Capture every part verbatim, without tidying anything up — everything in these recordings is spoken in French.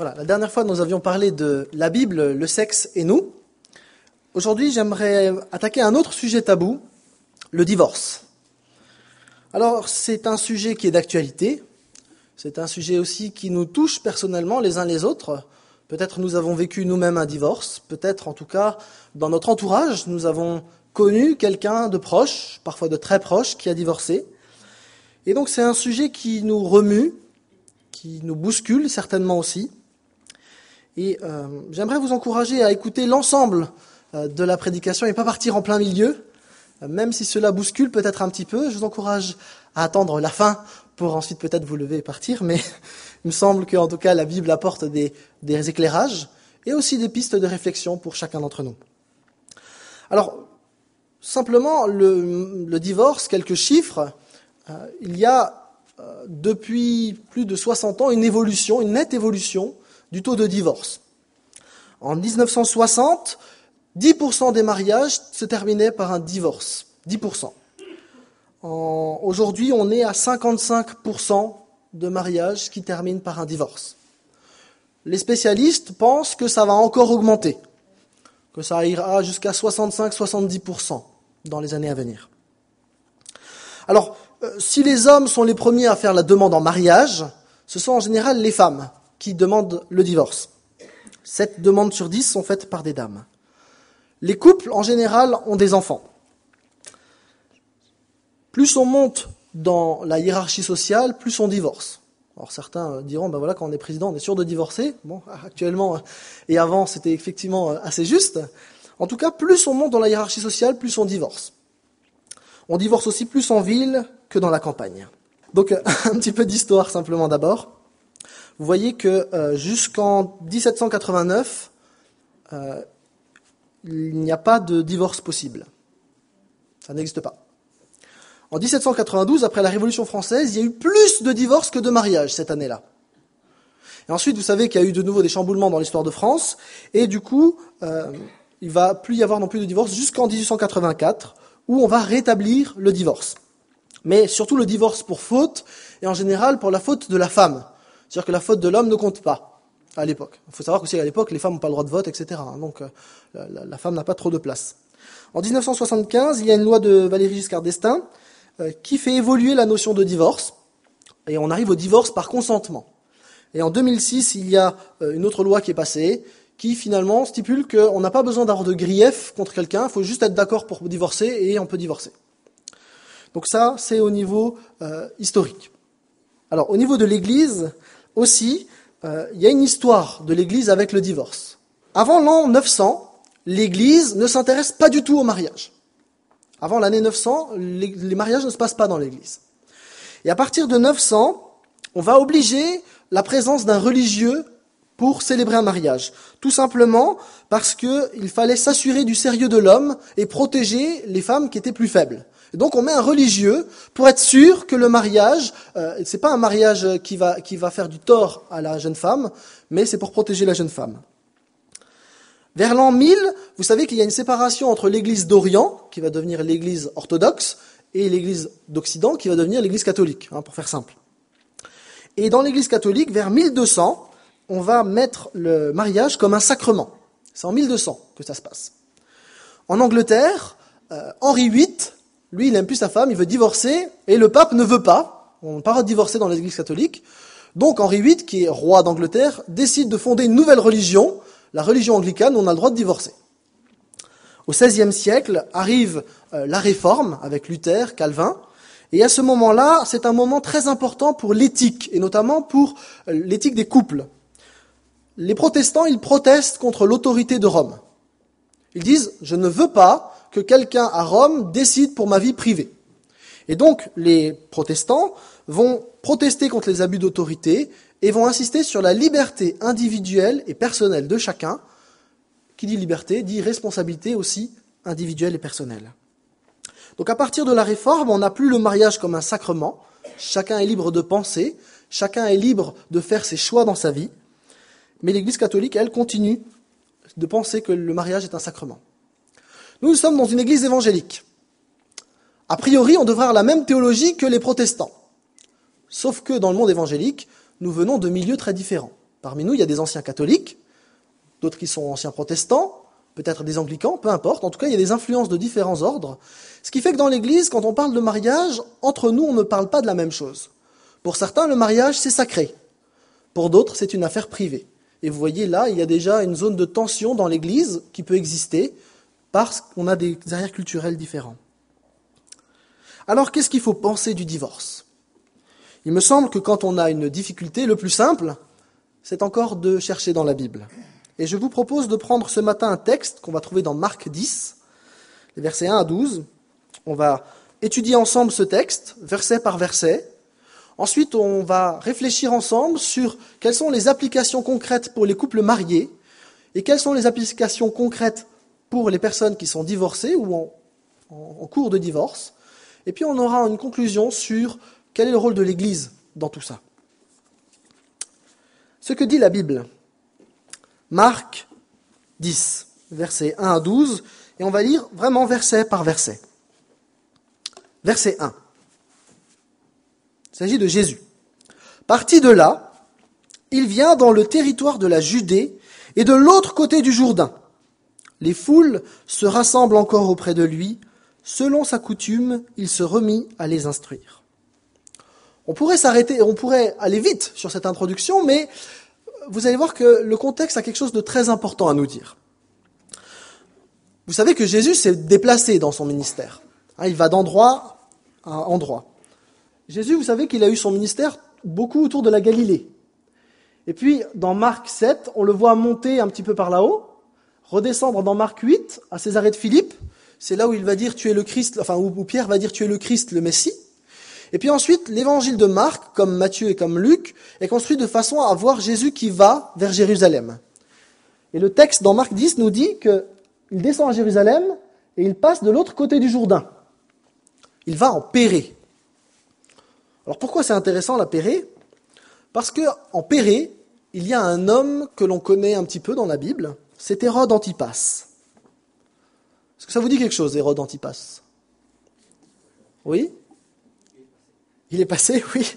Voilà, la dernière fois, nous avions parlé de la Bible, le sexe et nous. Aujourd'hui, j'aimerais attaquer un autre sujet tabou, le divorce. Alors, c'est un sujet qui est d'actualité. C'est un sujet aussi qui nous touche personnellement les uns les autres. Peut-être nous avons vécu nous-mêmes un divorce. Peut-être, en tout cas, dans notre entourage, nous avons connu quelqu'un de proche, parfois de très proche, qui a divorcé. Et donc, c'est un sujet qui nous remue, qui nous bouscule certainement aussi. Et euh, j'aimerais vous encourager à écouter l'ensemble euh, de la prédication et pas partir en plein milieu, euh, même si cela bouscule peut-être un petit peu. Je vous encourage à attendre la fin pour ensuite peut-être vous lever et partir, mais il me semble qu'en tout cas la Bible apporte des, des éclairages et aussi des pistes de réflexion pour chacun d'entre nous. Alors, simplement, le, le divorce, quelques chiffres, euh, il y a euh, depuis plus de soixante ans une évolution, une nette évolution du taux de divorce. En dix-neuf cent soixante, dix pour cent des mariages se terminaient par un divorce. dix pour cent. En, aujourd'hui, on est à cinquante-cinq pour cent de mariages qui terminent par un divorce. Les spécialistes pensent que ça va encore augmenter, que ça ira jusqu'à soixante-cinq à soixante-dix pour cent dans les années à venir. Alors, euh, si les hommes sont les premiers à faire la demande en mariage, ce sont en général les femmes qui demandent le divorce. Sept demandes sur dix sont faites par des dames. Les couples, en général, ont des enfants. Plus on monte dans la hiérarchie sociale, plus on divorce. Alors certains diront, ben voilà, quand on est président, on est sûr de divorcer. Bon, actuellement et avant, c'était effectivement assez juste. En tout cas, plus on monte dans la hiérarchie sociale, plus on divorce. On divorce aussi plus en ville que dans la campagne. Donc, un petit peu d'histoire simplement d'abord. Vous voyez que euh, jusqu'en dix-sept cent quatre-vingt-neuf, euh, il n'y a pas de divorce possible. Ça n'existe pas. En dix-sept cent quatre-vingt-douze, après la Révolution française, il y a eu plus de divorces que de mariages cette année-là. Et ensuite, vous savez qu'il y a eu de nouveau des chamboulements dans l'histoire de France, et du coup, euh, il ne va plus y avoir non plus de divorce jusqu'en dix-huit cent quatre-vingt-quatre, où on va rétablir le divorce. Mais surtout le divorce pour faute, et en général pour la faute de la femme. C'est-à-dire que la faute de l'homme ne compte pas, à l'époque. Il faut savoir qu'aussi à l'époque, les femmes n'ont pas le droit de vote, et cetera. Donc, euh, la, la femme n'a pas trop de place. En dix-neuf cent soixante-quinze, il y a une loi de Valéry Giscard d'Estaing euh, qui fait évoluer la notion de divorce. Et on arrive au divorce par consentement. Et en deux mille six, il y a euh, une autre loi qui est passée, qui finalement stipule qu'on n'a pas besoin d'avoir de grief contre quelqu'un, il faut juste être d'accord pour divorcer, et on peut divorcer. Donc ça, c'est au niveau euh, historique. Alors, au niveau de l'Église, aussi, euh, il y a une histoire de l'Église avec le divorce. Avant l'an neuf cents, l'Église ne s'intéresse pas du tout au mariage. Avant l'année neuf cents, les, les mariages ne se passent pas dans l'Église. Et à partir de neuf cents, on va obliger la présence d'un religieux pour célébrer un mariage. Tout simplement parce qu'il fallait s'assurer du sérieux de l'homme et protéger les femmes qui étaient plus faibles. Et donc on met un religieux pour être sûr que le mariage, euh, c'est pas un mariage qui va qui va faire du tort à la jeune femme, mais c'est pour protéger la jeune femme. Vers l'an mille, vous savez qu'il y a une séparation entre l'Église d'Orient, qui va devenir l'Église orthodoxe, et l'Église d'Occident, qui va devenir l'Église catholique, hein, pour faire simple. Et dans l'Église catholique, vers mille deux cents, on va mettre le mariage comme un sacrement. C'est en mille deux cents que ça se passe. En Angleterre, euh, Henri huit, lui, il n'aime plus sa femme, il veut divorcer, et le pape ne veut pas. On n'a pas le droit de divorcer dans l'Église catholique. Donc Henri huit, qui est roi d'Angleterre, décide de fonder une nouvelle religion, la religion anglicane, où on a le droit de divorcer. Au seizième siècle, arrive euh, la Réforme, avec Luther, Calvin, et à ce moment-là, c'est un moment très important pour l'éthique, et notamment pour euh, l'éthique des couples. Les protestants, ils protestent contre l'autorité de Rome. Ils disent, je ne veux pas que quelqu'un à Rome décide pour ma vie privée. Et donc, les protestants vont protester contre les abus d'autorité et vont insister sur la liberté individuelle et personnelle de chacun. Qui dit liberté, dit responsabilité aussi individuelle et personnelle. Donc à partir de la Réforme, on n'a plus le mariage comme un sacrement. Chacun est libre de penser, chacun est libre de faire ses choix dans sa vie. Mais l'Église catholique, elle, continue de penser que le mariage est un sacrement. Nous, nous sommes dans une église évangélique. A priori, on devrait avoir la même théologie que les protestants. Sauf que dans le monde évangélique, nous venons de milieux très différents. Parmi nous, il y a des anciens catholiques, d'autres qui sont anciens protestants, peut-être des anglicans, peu importe. En tout cas, il y a des influences de différents ordres. Ce qui fait que dans l'Église, quand on parle de mariage, entre nous, on ne parle pas de la même chose. Pour certains, le mariage, c'est sacré. Pour d'autres, c'est une affaire privée. Et vous voyez là, il y a déjà une zone de tension dans l'Église qui peut exister parce qu'on a des arrières culturels différents. Alors, qu'est-ce qu'il faut penser du divorce ? Il me semble que quand on a une difficulté, le plus simple, c'est encore de chercher dans la Bible. Et je vous propose de prendre ce matin un texte qu'on va trouver dans Marc dix, les versets un à douze. On va étudier ensemble ce texte, verset par verset. Ensuite, on va réfléchir ensemble sur quelles sont les applications concrètes pour les couples mariés et quelles sont les applications concrètes pour les personnes qui sont divorcées ou en, en, en cours de divorce. Et puis on aura une conclusion sur quel est le rôle de l'Église dans tout ça. Ce que dit la Bible. Marc dix, versets un à douze, et on va lire vraiment verset par verset. Verset un. Il s'agit de Jésus. Parti de là, il vient dans le territoire de la Judée et de l'autre côté du Jourdain. Les foules se rassemblent encore auprès de lui. Selon sa coutume, il se remit à les instruire. On pourrait s'arrêter, on pourrait aller vite sur cette introduction, mais vous allez voir que le contexte a quelque chose de très important à nous dire. Vous savez que Jésus s'est déplacé dans son ministère. Il va d'endroit à endroit. Jésus, vous savez qu'il a eu son ministère beaucoup autour de la Galilée. Et puis, dans Marc sept, on le voit monter un petit peu par là-haut, redescendre dans Marc huit, à Césarée de Philippe. C'est là où il va dire « tu es le Christ », enfin, où Pierre va dire « tu es le Christ, le Messie ». Et puis ensuite, l'évangile de Marc, comme Matthieu et comme Luc, est construit de façon à voir Jésus qui va vers Jérusalem. Et le texte dans Marc dix nous dit qu'il descend à Jérusalem et il passe de l'autre côté du Jourdain. Il va en Pérée. Alors pourquoi c'est intéressant la Pérée ? Parce qu'en Pérée, il y a un homme que l'on connaît un petit peu dans la Bible, c'est Hérode Antipas. Est-ce que ça vous dit quelque chose, Hérode Antipas ? Oui ? Il est passé, oui.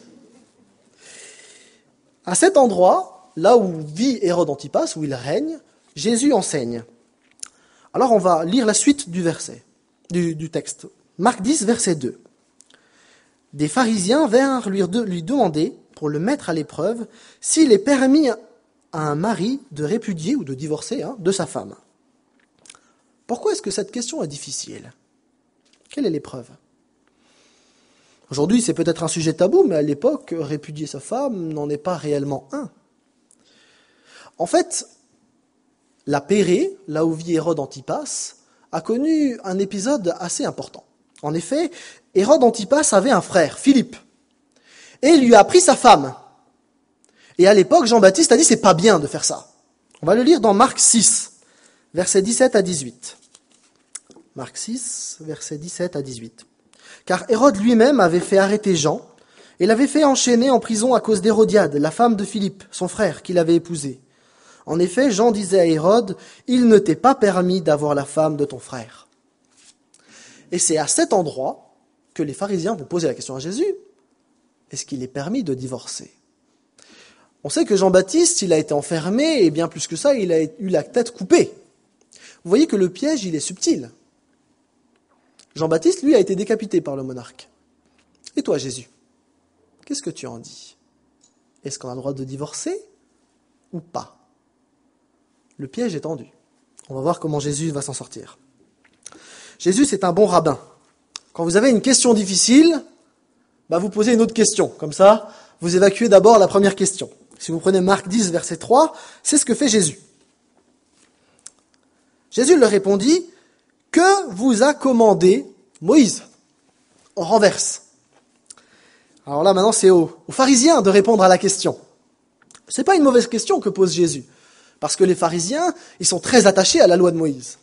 À cet endroit, là où vit Hérode Antipas, où il règne, Jésus enseigne. Alors on va lire la suite du verset, du, du texte. Marc dix, verset deux. Des pharisiens vinrent lui, de, lui demander, pour le mettre à l'épreuve, s'il est permis à un mari de répudier ou de divorcer hein, de sa femme. Pourquoi est-ce que cette question est difficile ? Quelle est l'épreuve ? Aujourd'hui, c'est peut-être un sujet tabou, mais à l'époque, répudier sa femme n'en est pas réellement un. En fait, la Pérée, là où vit Hérode Antipas, a connu un épisode assez important. En effet, Hérode Antipas avait un frère, Philippe, et il lui a pris sa femme. Et à l'époque, Jean-Baptiste a dit, c'est pas bien de faire ça. On va le lire dans Marc six, versets dix-sept à dix-huit. Marc six, versets dix-sept à dix-huit. Car Hérode lui-même avait fait arrêter Jean et l'avait fait enchaîner en prison à cause d'Hérodiade, la femme de Philippe, son frère, qu'il avait épousé. En effet, Jean disait à Hérode, « Il ne t'est pas permis d'avoir la femme de ton frère. » Et c'est à cet endroit que les pharisiens vont poser la question à Jésus, « Est-ce qu'il est permis de divorcer ?» On sait que Jean-Baptiste, il a été enfermé, et bien plus que ça, il a eu la tête coupée. Vous voyez que le piège, il est subtil. Jean-Baptiste, lui, a été décapité par le monarque. Et toi, Jésus, qu'est-ce que tu en dis ? Est-ce qu'on a le droit de divorcer ou pas ? Le piège est tendu. On va voir comment Jésus va s'en sortir. Jésus, c'est un bon rabbin. Quand vous avez une question difficile, bah vous posez une autre question. Comme ça, vous évacuez d'abord la première question. Si vous prenez Marc dix, verset trois, c'est ce que fait Jésus. Jésus leur répondit, « Que vous a commandé Moïse ?» On renverse. Alors là, maintenant, c'est aux, aux pharisiens de répondre à la question. C'est pas une mauvaise question que pose Jésus, parce que les pharisiens, ils sont très attachés à la loi de Moïse.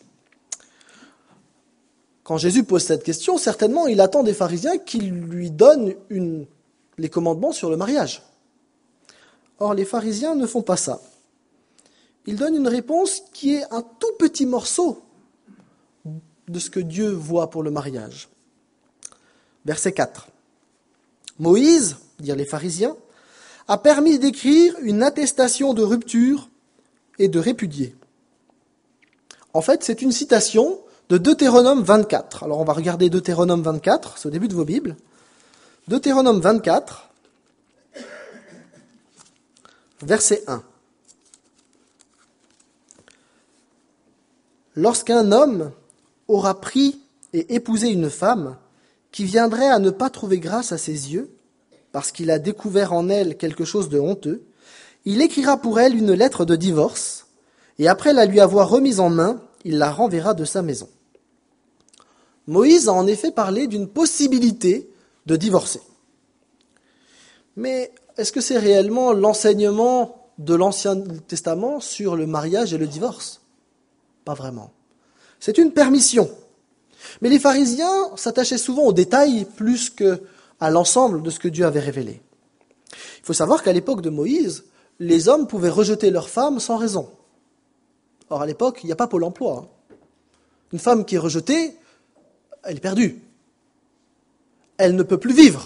Quand Jésus pose cette question, certainement, il attend des pharisiens qu'ils lui donnent une, les commandements sur le mariage. Or, les pharisiens ne font pas ça. Ils donnent une réponse qui est un tout petit morceau de ce que Dieu voit pour le mariage. Verset quatre. Moïse, dirent les pharisiens, a permis d'écrire une attestation de rupture et de répudier. En fait, c'est une citation de Deutéronome vingt-quatre. Alors on va regarder Deutéronome vingt-quatre, c'est au début de vos Bibles. Deutéronome vingt-quatre, verset un. Lorsqu'un homme aura pris et épousé une femme qui viendrait à ne pas trouver grâce à ses yeux, parce qu'il a découvert en elle quelque chose de honteux, il écrira pour elle une lettre de divorce, et après la lui avoir remise en main, il la renverra de sa maison. Moïse a en effet parlé d'une possibilité de divorcer. Mais est-ce que c'est réellement l'enseignement de l'Ancien Testament sur le mariage et le divorce ? Pas vraiment. C'est une permission. Mais les pharisiens s'attachaient souvent aux détails plus qu'à l'ensemble de ce que Dieu avait révélé. Il faut savoir qu'à l'époque de Moïse, les hommes pouvaient rejeter leurs femmes sans raison. Or, à l'époque, il n'y a pas Pôle emploi. Une femme qui est rejetée, elle est perdue. Elle ne peut plus vivre.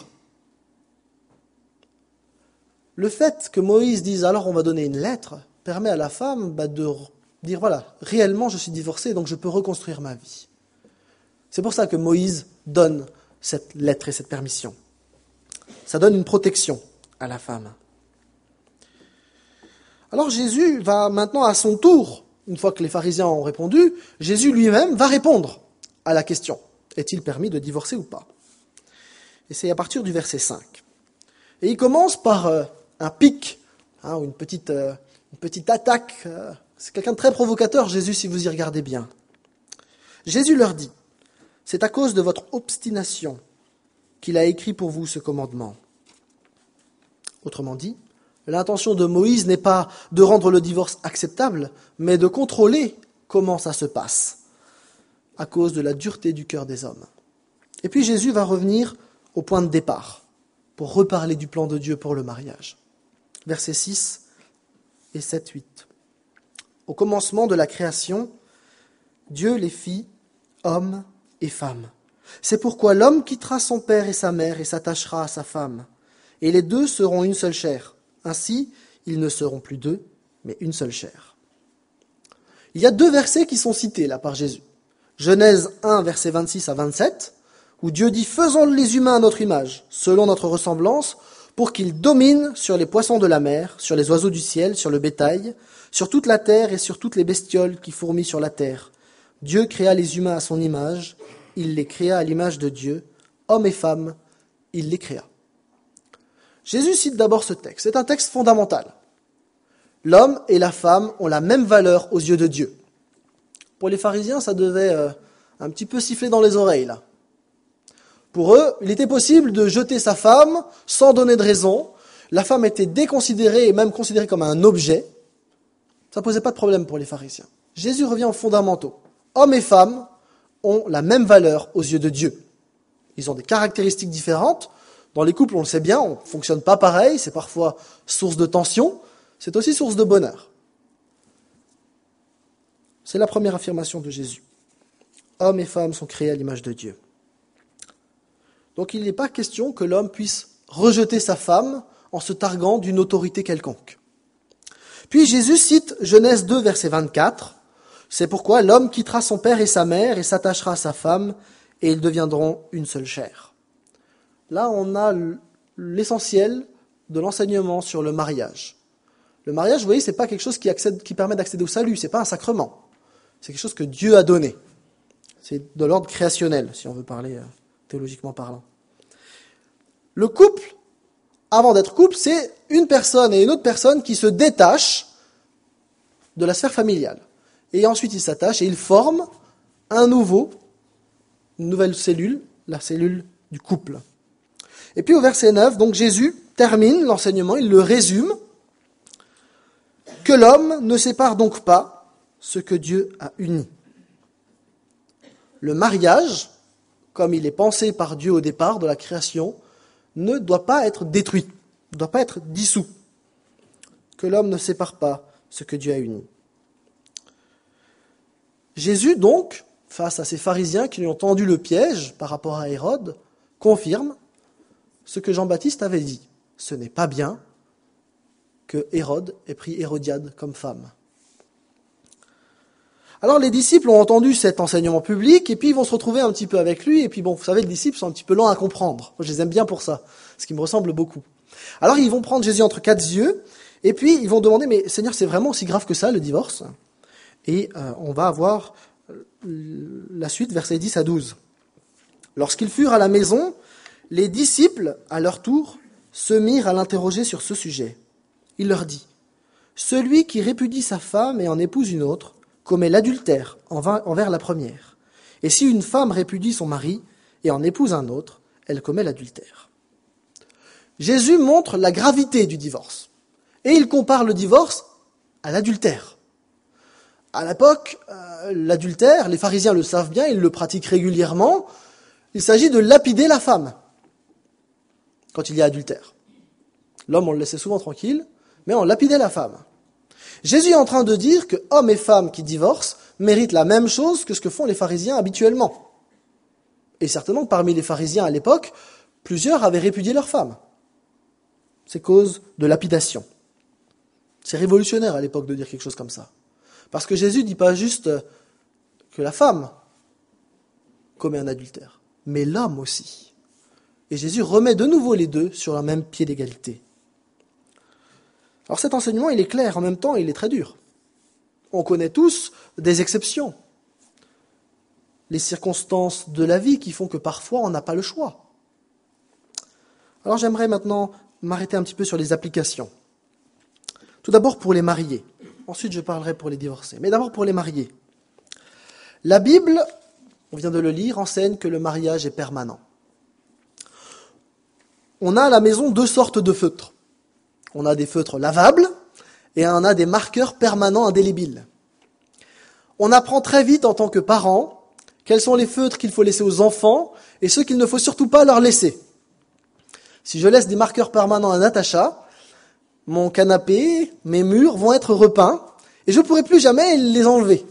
Le fait que Moïse dise « alors on va donner une lettre » permet à la femme bah, de dire « voilà, réellement je suis divorcé, donc je peux reconstruire ma vie ». C'est pour ça que Moïse donne cette lettre et cette permission. Ça donne une protection à la femme. Alors Jésus va maintenant à son tour, une fois que les pharisiens ont répondu, Jésus lui-même va répondre à la question. Est-il permis de divorcer ou pas ? Et c'est à partir du verset cinq. Et il commence par euh, un pic, hein, une, petite, euh, une petite attaque. Euh, c'est quelqu'un de très provocateur, Jésus, si vous y regardez bien. Jésus leur dit, « C'est à cause de votre obstination qu'il a écrit pour vous ce commandement. » Autrement dit, l'intention de Moïse n'est pas de rendre le divorce acceptable, mais de contrôler comment ça se passe, à cause de la dureté du cœur des hommes. Et puis Jésus va revenir au point de départ, pour reparler du plan de Dieu pour le mariage. Versets six et sept huit. Au commencement de la création, Dieu les fit hommes et femmes. C'est pourquoi l'homme quittera son père et sa mère et s'attachera à sa femme, et les deux seront une seule chair. Ainsi, ils ne seront plus deux, mais une seule chair. Il y a deux versets qui sont cités là par Jésus. Genèse un, versets vingt-six à vingt-sept, où Dieu dit « Faisons les humains à notre image, selon notre ressemblance, pour qu'ils dominent sur les poissons de la mer, sur les oiseaux du ciel, sur le bétail, sur toute la terre et sur toutes les bestioles qui fourmillent sur la terre. Dieu créa les humains à son image, il les créa à l'image de Dieu, hommes et femmes, il les créa. » Jésus cite d'abord ce texte. C'est un texte fondamental. L'homme et la femme ont la même valeur aux yeux de Dieu. Pour les pharisiens, ça devait euh, un petit peu siffler dans les oreilles, là. Pour eux, il était possible de jeter sa femme sans donner de raison. La femme était déconsidérée et même considérée comme un objet. Ça ne posait pas de problème pour les pharisiens. Jésus revient aux fondamentaux. Hommes et femmes ont la même valeur aux yeux de Dieu. Ils ont des caractéristiques différentes. Dans les couples, on le sait bien, on ne fonctionne pas pareil. C'est parfois source de tension. C'est aussi source de bonheur. C'est la première affirmation de Jésus. Hommes et femmes sont créés à l'image de Dieu. Donc il n'est pas question que l'homme puisse rejeter sa femme en se targuant d'une autorité quelconque. Puis Jésus cite Genèse deux, verset vingt-quatre. C'est pourquoi l'homme quittera son père et sa mère et s'attachera à sa femme, et ils deviendront une seule chair. Là, on a l'essentiel de l'enseignement sur le mariage. Le mariage, vous voyez, c'est pas quelque chose qui, accède, qui permet d'accéder au salut, c'est pas un sacrement. C'est quelque chose que Dieu a donné. C'est de l'ordre créationnel, si on veut parler théologiquement parlant. Le couple, avant d'être couple, c'est une personne et une autre personne qui se détachent de la sphère familiale. Et ensuite, ils s'attachent et ils forment un nouveau, une nouvelle cellule, la cellule du couple. Et puis au verset neuf, donc Jésus termine l'enseignement, il le résume. Que l'homme ne sépare donc pas ce que Dieu a uni. Le mariage, comme il est pensé par Dieu au départ de la création, ne doit pas être détruit, ne doit pas être dissous. Que l'homme ne sépare pas ce que Dieu a uni. Jésus, donc, face à ces pharisiens qui lui ont tendu le piège par rapport à Hérode, confirme ce que Jean-Baptiste avait dit. Ce n'est pas bien que Hérode ait pris Hérodiade comme femme. Alors les disciples ont entendu cet enseignement public, et puis ils vont se retrouver un petit peu avec lui, et puis bon, vous savez, les disciples sont un petit peu lents à comprendre. Moi, je les aime bien pour ça, ce qui me ressemble beaucoup. Alors ils vont prendre Jésus entre quatre yeux, et puis ils vont demander, mais Seigneur, c'est vraiment aussi grave que ça, le divorce? Et euh, on va avoir la suite, versets dix à douze. Lorsqu'ils furent à la maison, les disciples, à leur tour, se mirent à l'interroger sur ce sujet. Il leur dit, « Celui qui répudie sa femme et en épouse une autre, commet l'adultère envers la première. Et si une femme répudie son mari et en épouse un autre, elle commet l'adultère. » Jésus montre la gravité du divorce. Et il compare le divorce à l'adultère. À l'époque, euh, l'adultère, les pharisiens le savent bien, ils le pratiquent régulièrement. Il s'agit de lapider la femme quand il y a adultère. L'homme, on le laissait souvent tranquille, mais on lapidait la femme. Jésus est en train de dire que hommes et femmes qui divorcent méritent la même chose que ce que font les pharisiens habituellement. Et certainement que parmi les pharisiens à l'époque, plusieurs avaient répudié leurs femmes. C'est cause de lapidation. C'est révolutionnaire à l'époque de dire quelque chose comme ça. Parce que Jésus ne dit pas juste que la femme commet un adultère, mais l'homme aussi. Et Jésus remet de nouveau les deux sur le même pied d'égalité. Alors cet enseignement, il est clair, en même temps, il est très dur. On connaît tous des exceptions. Les circonstances de la vie qui font que parfois on n'a pas le choix. Alors j'aimerais maintenant m'arrêter un petit peu sur les applications. Tout d'abord pour les mariés. Ensuite je parlerai pour les divorcés. Mais d'abord pour les mariés. La Bible, on vient de le lire, enseigne que le mariage est permanent. On a à la maison deux sortes de feutres. On a des feutres lavables et on a des marqueurs permanents indélébiles. On apprend très vite en tant que parents quels sont les feutres qu'il faut laisser aux enfants et ceux qu'il ne faut surtout pas leur laisser. Si je laisse des marqueurs permanents à Natacha, mon canapé, mes murs vont être repeints et je ne pourrai plus jamais les enlever.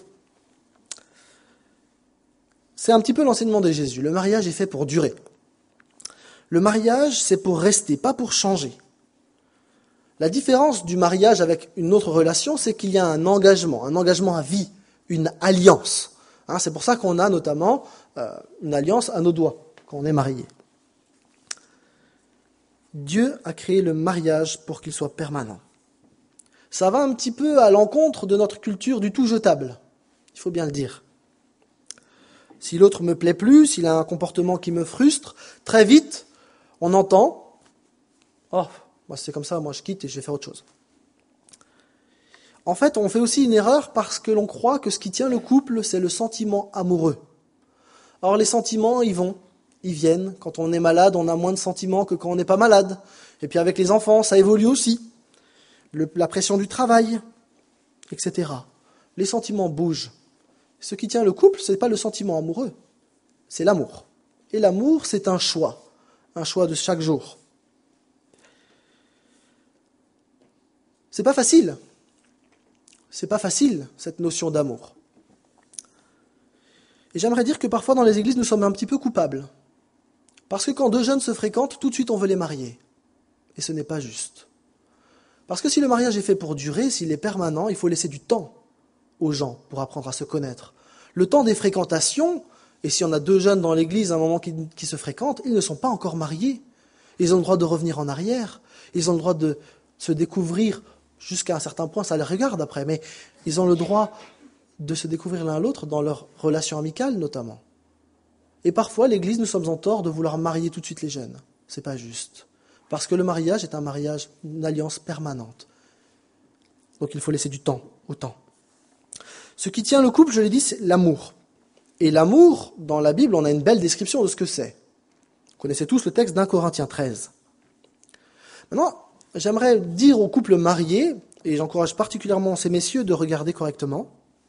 C'est un petit peu l'enseignement de Jésus. Le mariage est fait pour durer. Le mariage, c'est pour rester, pas pour changer. La différence du mariage avec une autre relation, c'est qu'il y a un engagement, un engagement à vie, une alliance. Hein, c'est pour ça qu'on a notamment euh, une alliance à nos doigts, quand on est marié. Dieu a créé le mariage pour qu'il soit permanent. Ça va un petit peu à l'encontre de notre culture du tout jetable, il faut bien le dire. Si l'autre me plaît plus, s'il a un comportement qui me frustre, très vite, on entend « Oh, moi c'est comme ça, moi je quitte et je vais faire autre chose ». En fait, on fait aussi une erreur parce que l'on croit que ce qui tient le couple, c'est le sentiment amoureux. Or, les sentiments, ils vont, ils viennent. Quand on est malade, on a moins de sentiments que quand on n'est pas malade. Et puis avec les enfants, ça évolue aussi. Le, la pression du travail, et cetera. Les sentiments bougent. Ce qui tient le couple, ce n'est pas le sentiment amoureux, c'est l'amour. Et l'amour, c'est un choix, un choix de chaque jour. C'est pas facile. C'est pas facile, cette notion d'amour. Et j'aimerais dire que parfois dans les églises, nous sommes un petit peu coupables. Parce que quand deux jeunes se fréquentent, tout de suite on veut les marier. Et ce n'est pas juste. Parce que si le mariage est fait pour durer, s'il est permanent, il faut laisser du temps aux gens pour apprendre à se connaître. Le temps des fréquentations, et si on a deux jeunes dans l'église à un moment qui, qui se fréquentent, ils ne sont pas encore mariés. Ils ont le droit de revenir en arrière. Ils ont le droit de se découvrir jusqu'à un certain point, ça les regarde après, mais ils ont le droit de se découvrir l'un l'autre dans leur relation amicale notamment. Et parfois, l'Église, nous sommes en tort de vouloir marier tout de suite les jeunes. C'est pas juste. Parce que le mariage est un mariage, une alliance permanente. Donc il faut laisser du temps au temps. Ce qui tient le couple, je l'ai dit, c'est l'amour. Et l'amour, dans la Bible, on a une belle description de ce que c'est. Vous connaissez tous le texte d'un Corinthiens treize. Maintenant, j'aimerais dire aux couples mariés, et j'encourage particulièrement ces messieurs de regarder correctement,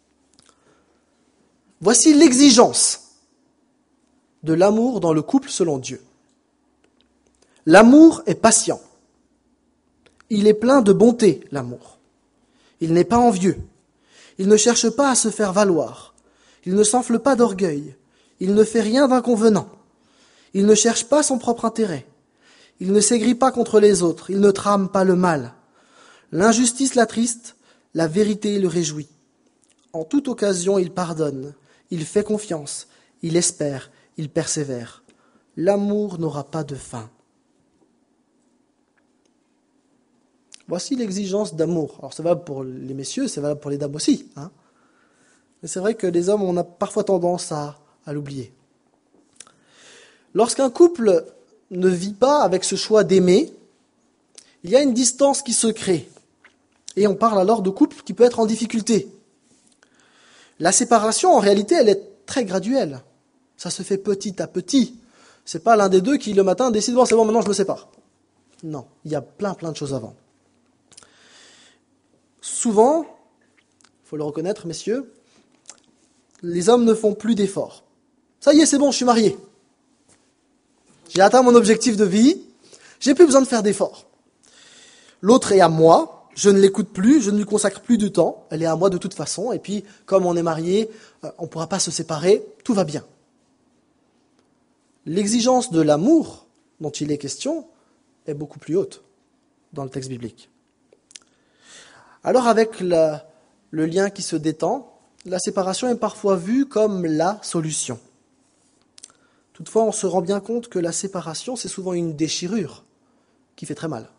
voici l'exigence de l'amour dans le couple selon Dieu. L'amour est patient. Il est plein de bonté, l'amour. Il n'est pas envieux. Il ne cherche pas à se faire valoir. Il ne s'enfle pas d'orgueil. Il ne fait rien d'inconvenant. Il ne cherche pas son propre intérêt. Il ne s'aigrit pas contre les autres. Il ne trame pas le mal. L'injustice l'attriste, la vérité le réjouit. En toute occasion, il pardonne, il fait confiance, il espère, il persévère. L'amour n'aura pas de fin. Voici l'exigence d'amour. Alors c'est valable pour les messieurs, c'est valable pour les dames aussi. Hein. Mais c'est vrai que les hommes, on a parfois tendance à, à l'oublier. Lorsqu'un couple ne vit pas avec ce choix d'aimer, il y a une distance qui se crée. Et on parle alors de couple qui peut être en difficulté. La séparation, en réalité, elle est très graduelle. Ça se fait petit à petit. C'est pas l'un des deux qui, le matin, décide « bon, c'est bon, maintenant je me sépare ». Non, il y a plein, plein de choses avant. Souvent, il faut le reconnaître, messieurs, les hommes ne font plus d'efforts. Ça y est, c'est bon, je suis marié. J'ai atteint mon objectif de vie, j'ai plus besoin de faire d'efforts. L'autre est à moi, je ne l'écoute plus, je ne lui consacre plus de temps, elle est à moi de toute façon, et puis, comme on est marié, on ne pourra pas se séparer, tout va bien. L'exigence de l'amour dont il est question est beaucoup plus haute dans le texte biblique. Alors avec la, le lien qui se détend, la séparation est parfois vue comme la solution. Toutefois, on se rend bien compte que la séparation, c'est souvent une déchirure qui fait très mal.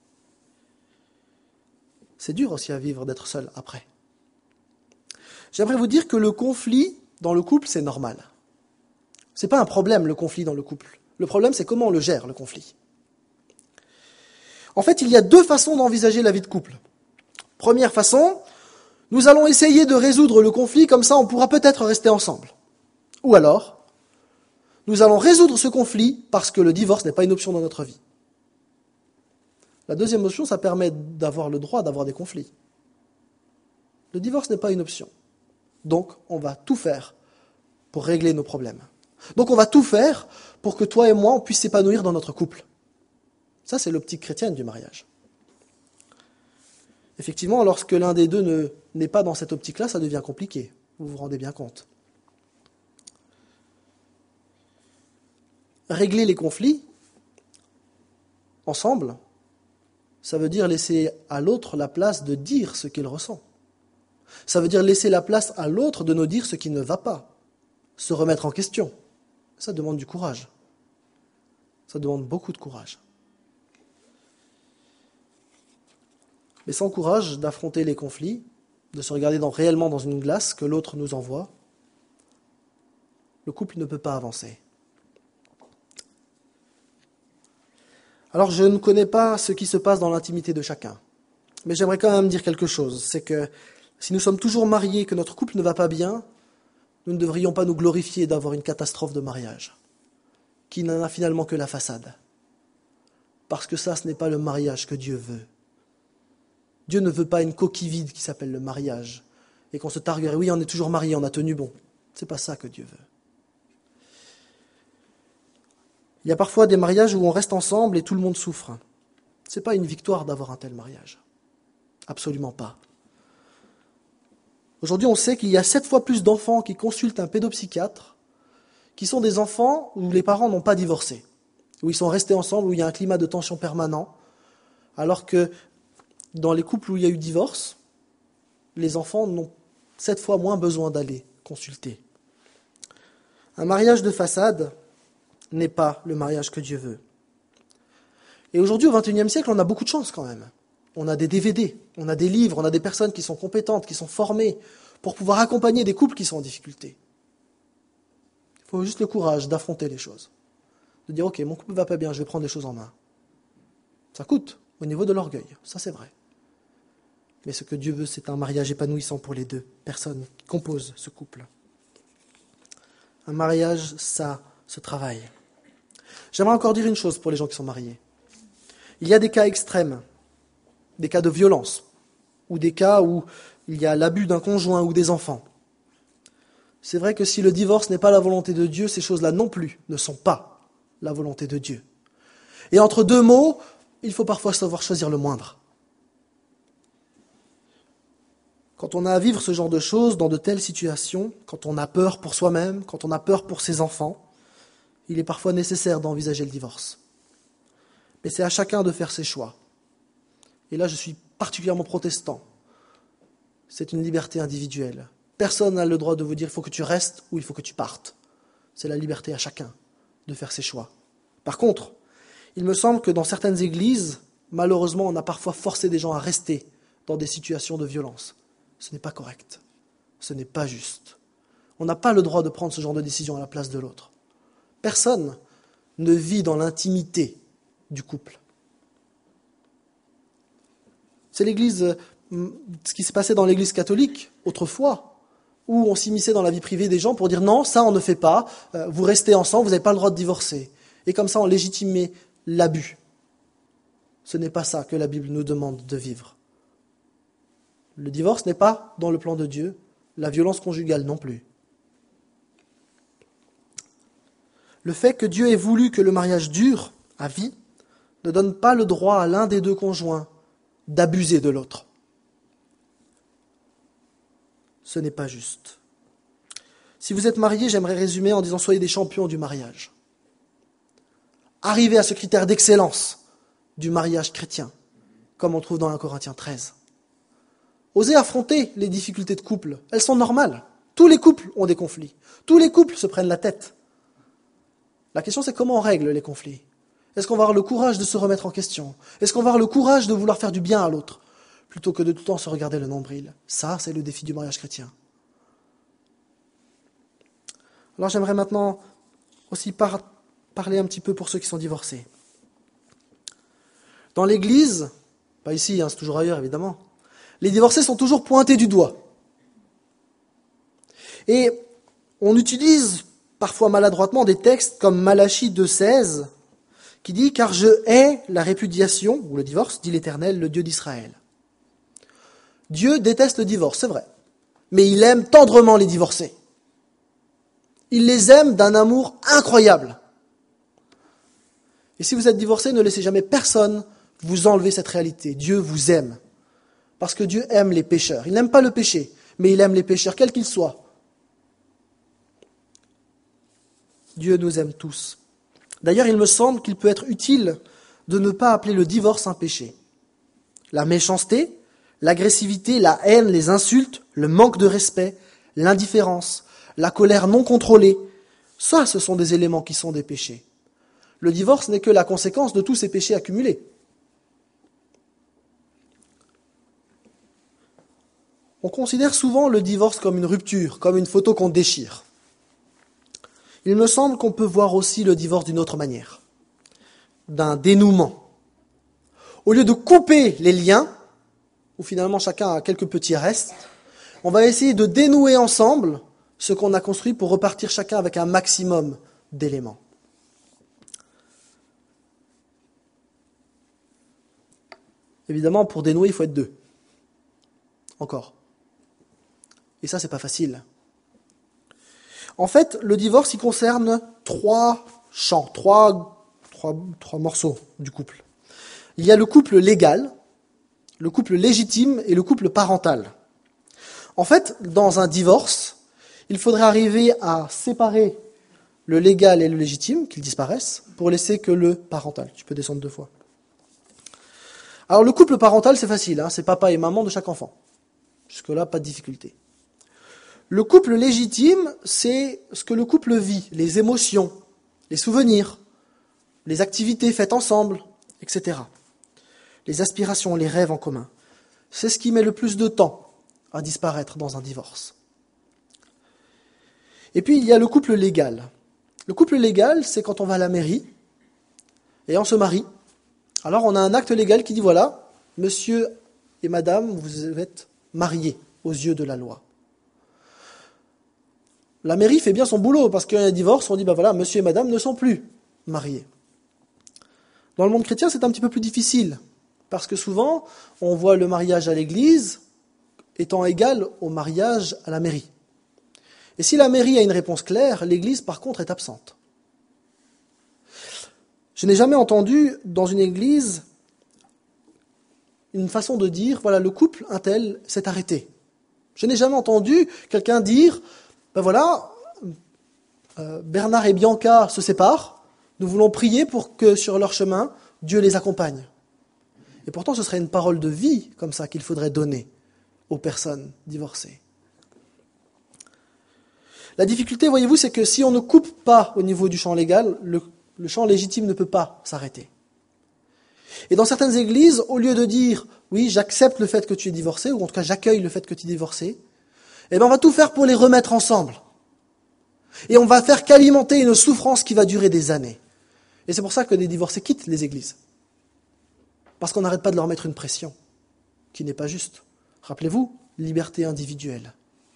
C'est dur aussi à vivre d'être seul après. J'aimerais vous dire que le conflit dans le couple, c'est normal. C'est pas un problème, le conflit dans le couple. Le problème, c'est comment on le gère, le conflit. En fait, il y a deux façons d'envisager la vie de couple. Première façon, nous allons essayer de résoudre le conflit, comme ça on pourra peut-être rester ensemble. Ou alors, nous allons résoudre ce conflit parce que le divorce n'est pas une option dans notre vie. La deuxième option, ça permet d'avoir le droit d'avoir des conflits. Le divorce n'est pas une option. Donc, on va tout faire pour régler nos problèmes. Donc, on va tout faire pour que toi et moi, on puisse s'épanouir dans notre couple. Ça, c'est l'optique chrétienne du mariage. Effectivement, lorsque l'un des deux ne, n'est pas dans cette optique-là, ça devient compliqué. Vous vous rendez bien compte. Régler les conflits ensemble, ça veut dire laisser à l'autre la place de dire ce qu'il ressent. Ça veut dire laisser la place à l'autre de nous dire ce qui ne va pas, se remettre en question. Ça demande du courage. Ça demande beaucoup de courage. Mais sans courage d'affronter les conflits, de se regarder dans, réellement dans une glace que l'autre nous envoie, le couple ne peut pas avancer. Alors je ne connais pas ce qui se passe dans l'intimité de chacun, mais j'aimerais quand même dire quelque chose, c'est que si nous sommes toujours mariés et que notre couple ne va pas bien, nous ne devrions pas nous glorifier d'avoir une catastrophe de mariage, qui n'en a finalement que la façade. Parce que ça, ce n'est pas le mariage que Dieu veut. Dieu ne veut pas une coquille vide qui s'appelle le mariage, et qu'on se targuerait, oui, on est toujours mariés, on a tenu bon. C'est pas ça que Dieu veut. Il y a parfois des mariages où on reste ensemble et tout le monde souffre. Ce n'est pas une victoire d'avoir un tel mariage. Absolument pas. Aujourd'hui, on sait qu'il y a sept fois plus d'enfants qui consultent un pédopsychiatre qui sont des enfants où les parents n'ont pas divorcé, où ils sont restés ensemble, où il y a un climat de tension permanent, alors que dans les couples où il y a eu divorce, les enfants n'ont sept fois moins besoin d'aller consulter. Un mariage de façade n'est pas le mariage que Dieu veut. Et aujourd'hui, au vingt et unième siècle, on a beaucoup de chance quand même. On a des D V D, on a des livres, on a des personnes qui sont compétentes, qui sont formées pour pouvoir accompagner des couples qui sont en difficulté. Il faut juste le courage d'affronter les choses. De dire, ok, mon couple ne va pas bien, je vais prendre les choses en main. Ça coûte au niveau de l'orgueil, ça c'est vrai. Mais ce que Dieu veut, c'est un mariage épanouissant pour les deux personnes qui composent ce couple. Un mariage, ça se travaille. J'aimerais encore dire une chose pour les gens qui sont mariés. Il y a des cas extrêmes, des cas de violence, ou des cas où il y a l'abus d'un conjoint ou des enfants. C'est vrai que si le divorce n'est pas la volonté de Dieu, ces choses-là non plus ne sont pas la volonté de Dieu. Et entre deux mots, il faut parfois savoir choisir le moindre. Quand on a à vivre ce genre de choses dans de telles situations, quand on a peur pour soi-même, quand on a peur pour ses enfants, il est parfois nécessaire d'envisager le divorce. Mais c'est à chacun de faire ses choix. Et là, je suis particulièrement protestant. C'est une liberté individuelle. Personne n'a le droit de vous dire il faut que tu restes ou il faut que tu partes. C'est la liberté à chacun de faire ses choix. Par contre, il me semble que dans certaines églises, malheureusement, on a parfois forcé des gens à rester dans des situations de violence. Ce n'est pas correct. Ce n'est pas juste. On n'a pas le droit de prendre ce genre de décision à la place de l'autre. Personne ne vit dans l'intimité du couple. C'est l'église, ce qui s'est passé dans l'église catholique autrefois, où on s'immisçait dans la vie privée des gens pour dire non, ça on ne fait pas, vous restez ensemble, vous n'avez pas le droit de divorcer. Et comme ça on légitimait l'abus. Ce n'est pas ça que la Bible nous demande de vivre. Le divorce n'est pas dans le plan de Dieu, la violence conjugale non plus. Le fait que Dieu ait voulu que le mariage dure à vie ne donne pas le droit à l'un des deux conjoints d'abuser de l'autre. Ce n'est pas juste. Si vous êtes marié, j'aimerais résumer en disant soyez des champions du mariage. Arrivez à ce critère d'excellence du mariage chrétien, comme on trouve dans un Corinthiens treize. Osez affronter les difficultés de couple, elles sont normales. Tous les couples ont des conflits, tous les couples se prennent la tête. La question c'est comment on règle les conflits. Est-ce qu'on va avoir le courage de se remettre en question? Est-ce qu'on va avoir le courage de vouloir faire du bien à l'autre, plutôt que de tout le temps se regarder le nombril? Ça, c'est le défi du mariage chrétien. Alors j'aimerais maintenant aussi par- parler un petit peu pour ceux qui sont divorcés. Dans l'Église, pas ici, hein, c'est toujours ailleurs évidemment, les divorcés sont toujours pointés du doigt. Et on utilise parfois maladroitement des textes comme Malachie deux seize, qui dit « Car je hais la répudiation, ou le divorce, dit l'Éternel, le Dieu d'Israël. » Dieu déteste le divorce, c'est vrai, mais il aime tendrement les divorcés. Il les aime d'un amour incroyable. Et si vous êtes divorcé, ne laissez jamais personne vous enlever cette réalité. Dieu vous aime, parce que Dieu aime les pécheurs. Il n'aime pas le péché, mais il aime les pécheurs, quels qu'ils soient. Dieu nous aime tous. D'ailleurs, il me semble qu'il peut être utile de ne pas appeler le divorce un péché. La méchanceté, l'agressivité, la haine, les insultes, le manque de respect, l'indifférence, la colère non contrôlée, ça, ce sont des éléments qui sont des péchés. Le divorce n'est que la conséquence de tous ces péchés accumulés. On considère souvent le divorce comme une rupture, comme une photo qu'on déchire. Il me semble qu'on peut voir aussi le divorce d'une autre manière, d'un dénouement. Au lieu de couper les liens, où finalement chacun a quelques petits restes, on va essayer de dénouer ensemble ce qu'on a construit pour repartir chacun avec un maximum d'éléments. Évidemment, pour dénouer, il faut être deux. Encore. Et ça, c'est pas facile. En fait, le divorce, il concerne trois champs, trois, trois, trois morceaux du couple. Il y a le couple légal, le couple légitime et le couple parental. En fait, dans un divorce, il faudrait arriver à séparer le légal et le légitime, qu'ils disparaissent, pour laisser que le parental. Tu peux descendre deux fois. Alors le couple parental, c'est facile, hein, c'est papa et maman de chaque enfant. Jusque-là, pas de difficulté. Le couple légitime, c'est ce que le couple vit, les émotions, les souvenirs, les activités faites ensemble, et cetera. Les aspirations, les rêves en commun. C'est ce qui met le plus de temps à disparaître dans un divorce. Et puis, il y a le couple légal. Le couple légal, c'est quand on va à la mairie et on se marie. Alors, on a un acte légal qui dit, voilà, monsieur et madame, vous êtes mariés aux yeux de la loi. La mairie fait bien son boulot, parce qu'il y a un divorce, on dit, ben voilà, monsieur et madame ne sont plus mariés. Dans le monde chrétien, c'est un petit peu plus difficile, parce que souvent, on voit le mariage à l'église étant égal au mariage à la mairie. Et si la mairie a une réponse claire, l'église, par contre, est absente. Je n'ai jamais entendu, dans une église, une façon de dire, voilà, le couple, un tel, s'est arrêté. Je n'ai jamais entendu quelqu'un dire, ben voilà, euh, Bernard et Bianca se séparent, nous voulons prier pour que sur leur chemin, Dieu les accompagne. Et pourtant, ce serait une parole de vie comme ça qu'il faudrait donner aux personnes divorcées. La difficulté, voyez-vous, c'est que si on ne coupe pas au niveau du champ légal, le, le champ légitime ne peut pas s'arrêter. Et dans certaines églises, au lieu de dire « oui, j'accepte le fait que tu es divorcé », ou en tout cas j'accueille le fait que tu es divorcé, eh bien on va tout faire pour les remettre ensemble. Et on va faire qu'alimenter une souffrance qui va durer des années. Et c'est pour ça que les divorcés quittent les églises. Parce qu'on n'arrête pas de leur mettre une pression qui n'est pas juste. Rappelez-vous, liberté individuelle.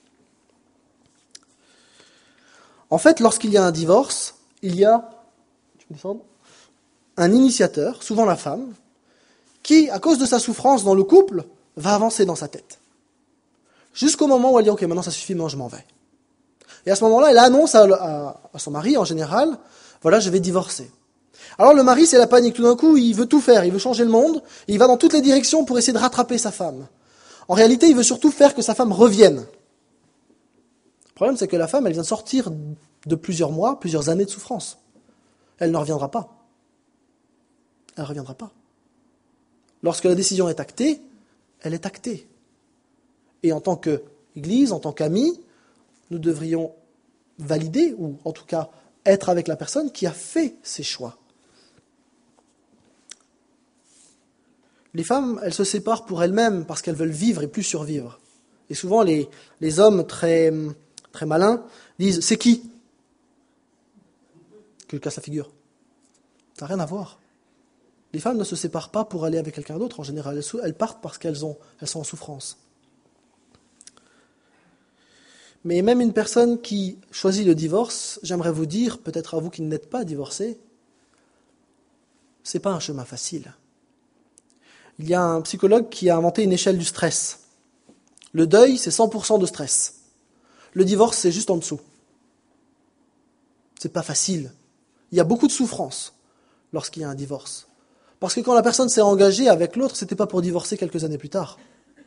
En fait, lorsqu'il y a un divorce, il y a tu peux descendre, un initiateur, souvent la femme, qui, à cause de sa souffrance dans le couple, va avancer dans sa tête. Jusqu'au moment où elle dit « ok, maintenant ça suffit, maintenant je m'en vais ». Et à ce moment-là, elle annonce à, à, à son mari, en général, « voilà, je vais divorcer ». Alors le mari, c'est la panique. Tout d'un coup, il veut tout faire, il veut changer le monde, et il va dans toutes les directions pour essayer de rattraper sa femme. En réalité, il veut surtout faire que sa femme revienne. Le problème, c'est que la femme, elle vient de sortir de plusieurs mois, plusieurs années de souffrance. Elle ne reviendra pas. Elle ne reviendra pas. Lorsque la décision est actée, elle est actée. Et en tant qu'Église, en tant qu'amis, nous devrions valider, ou en tout cas être avec la personne qui a fait ses choix. Les femmes, elles se séparent pour elles-mêmes parce qu'elles veulent vivre et plus survivre. Et souvent, les, les hommes très, très malins disent « c'est qui ?» Que je casse la figure. Ça n'a rien à voir. Les femmes ne se séparent pas pour aller avec quelqu'un d'autre. En général, elles partent parce qu'elles ont, elles sont en souffrance. Mais même une personne qui choisit le divorce, j'aimerais vous dire, peut-être à vous qui n'êtes pas divorcés, ce n'est pas un chemin facile. Il y a un psychologue qui a inventé une échelle du stress. Le deuil, c'est cent pour cent de stress. Le divorce, c'est juste en dessous. C'est pas facile. Il y a beaucoup de souffrance lorsqu'il y a un divorce. Parce que quand la personne s'est engagée avec l'autre, c'était pas pour divorcer quelques années plus tard.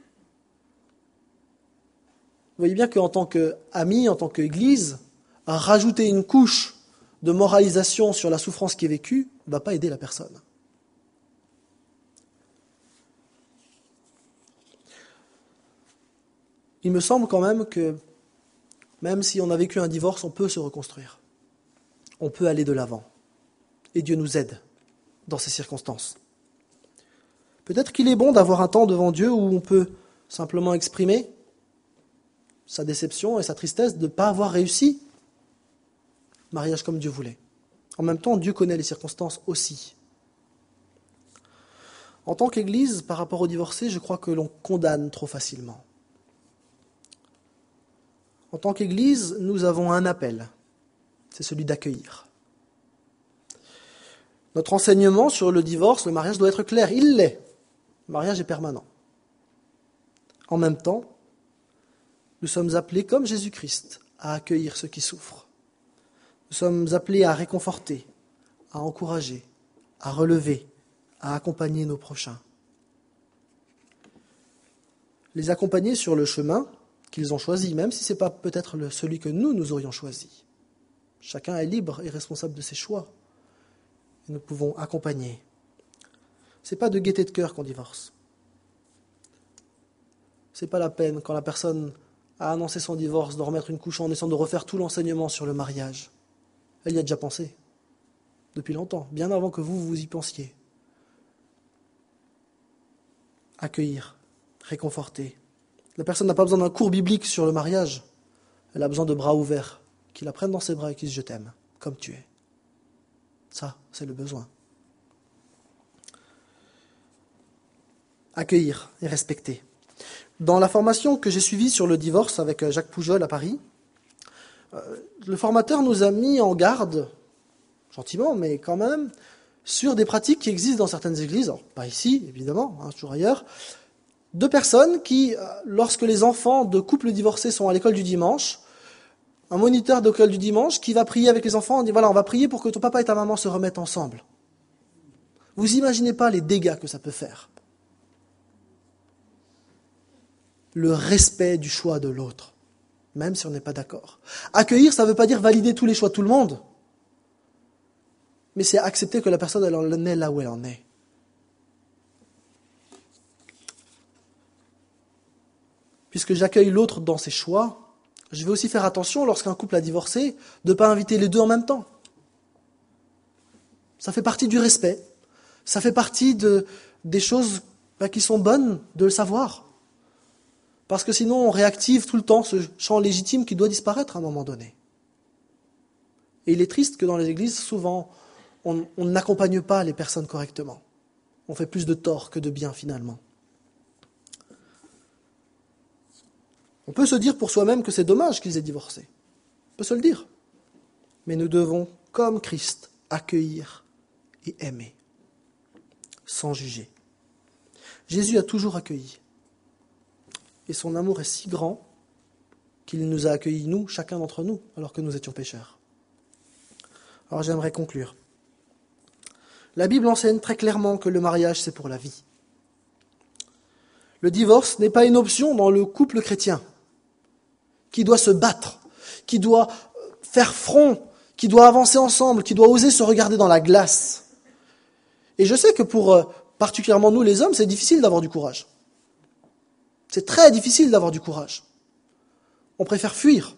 Vous voyez bien qu'en tant qu'ami, en tant qu'église, rajouter une couche de moralisation sur la souffrance qui est vécue ne va pas aider la personne. Il me semble quand même que, même si on a vécu un divorce, on peut se reconstruire. On peut aller de l'avant. Et Dieu nous aide dans ces circonstances. Peut-être qu'il est bon d'avoir un temps devant Dieu où on peut simplement exprimer sa déception et sa tristesse de ne pas avoir réussi le mariage comme Dieu voulait. En même temps, Dieu connaît les circonstances aussi. En tant qu'Église, par rapport aux divorcés, je crois que l'on condamne trop facilement. En tant qu'Église, nous avons un appel, c'est celui d'accueillir. Notre enseignement sur le divorce, le mariage doit être clair, il l'est. Le mariage est permanent. En même temps, nous sommes appelés, comme Jésus-Christ, à accueillir ceux qui souffrent. Nous sommes appelés à réconforter, à encourager, à relever, à accompagner nos prochains. Les accompagner sur le chemin qu'ils ont choisi, même si ce n'est pas peut-être le, celui que nous, nous aurions choisi. Chacun est libre et responsable de ses choix. Et nous pouvons accompagner. Ce n'est pas de gaieté de cœur qu'on divorce. Ce n'est pas la peine, quand la personne a annoncé son divorce, de remettre une couche en essayant de refaire tout l'enseignement sur le mariage. Elle y a déjà pensé, depuis longtemps, bien avant que vous, vous y pensiez. Accueillir, réconforter. La personne n'a pas besoin d'un cours biblique sur le mariage. Elle a besoin de bras ouverts, qui la prennent dans ses bras et qui disent « je t'aime, comme tu es ». Ça, c'est le besoin. Accueillir et respecter. Dans la formation que j'ai suivie sur le divorce avec Jacques Poujol à Paris, le formateur nous a mis en garde, gentiment, mais quand même, sur des pratiques qui existent dans certaines églises, alors pas ici, évidemment, hein, toujours ailleurs, de personnes qui, lorsque les enfants de couples divorcés sont à l'école du dimanche, un moniteur d'école du dimanche qui va prier avec les enfants, on dit voilà, on va prier pour que ton papa et ta maman se remettent ensemble. Vous imaginez pas les dégâts que ça peut faire. Le respect du choix de l'autre, même si on n'est pas d'accord. Accueillir, ça ne veut pas dire valider tous les choix de tout le monde, mais c'est accepter que la personne elle en est là où elle en est. puisque j'accueille l'autre dans ses choix, je vais aussi faire attention, lorsqu'un couple a divorcé, de ne pas inviter les deux en même temps. Ça fait partie du respect. Ça fait partie de, des choses bah, qui sont bonnes de le savoir. Parce que sinon, on réactive tout le temps ce champ légitime qui doit disparaître à un moment donné. Et il est triste que dans les églises, souvent, on, on n'accompagne pas les personnes correctement. On fait plus de tort que de bien, finalement. On peut se dire pour soi-même que c'est dommage qu'ils aient divorcé. On peut se le dire. Mais nous devons, comme Christ, accueillir et aimer, sans juger. Jésus a toujours accueilli. Et son amour est si grand qu'il nous a accueillis, nous, chacun d'entre nous, alors que nous étions pécheurs. Alors j'aimerais conclure. La Bible enseigne très clairement que le mariage, c'est pour la vie. Le divorce n'est pas une option dans le couple chrétien, qui doit se battre, qui doit faire front, qui doit avancer ensemble, qui doit oser se regarder dans la glace. Et je sais que pour euh, particulièrement nous les hommes, c'est difficile d'avoir du courage. C'est très difficile d'avoir du courage. On préfère fuir.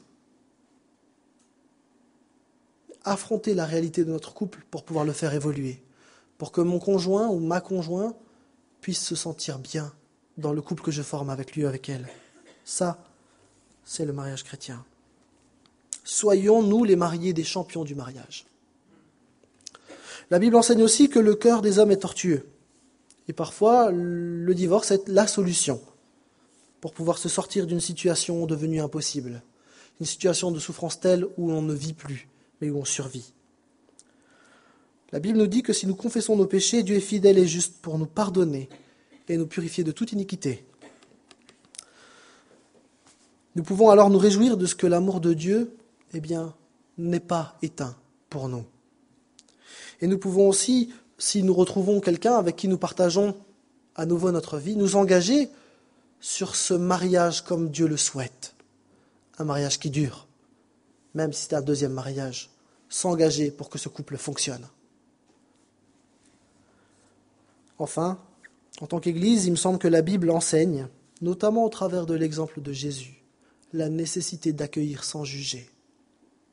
Affronter la réalité de notre couple pour pouvoir le faire évoluer, pour que mon conjoint ou ma conjointe puisse se sentir bien dans le couple que je forme avec lui ou avec elle. Ça, c'est le mariage chrétien. Soyons, nous, les mariés, des champions du mariage. La Bible enseigne aussi que le cœur des hommes est tortueux. Et parfois, le divorce est la solution pour pouvoir se sortir d'une situation devenue impossible. Une situation de souffrance telle où on ne vit plus, mais où on survit. La Bible nous dit que si nous confessons nos péchés, Dieu est fidèle et juste pour nous pardonner et nous purifier de toute iniquité. Nous pouvons alors nous réjouir de ce que l'amour de Dieu, eh bien, n'est pas éteint pour nous. Et nous pouvons aussi, si nous retrouvons quelqu'un avec qui nous partageons à nouveau notre vie, nous engager sur ce mariage comme Dieu le souhaite. Un mariage qui dure, même si c'est un deuxième mariage. S'engager pour que ce couple fonctionne. Enfin, en tant qu'Église, il me semble que la Bible enseigne, notamment au travers de l'exemple de Jésus, la nécessité d'accueillir sans juger.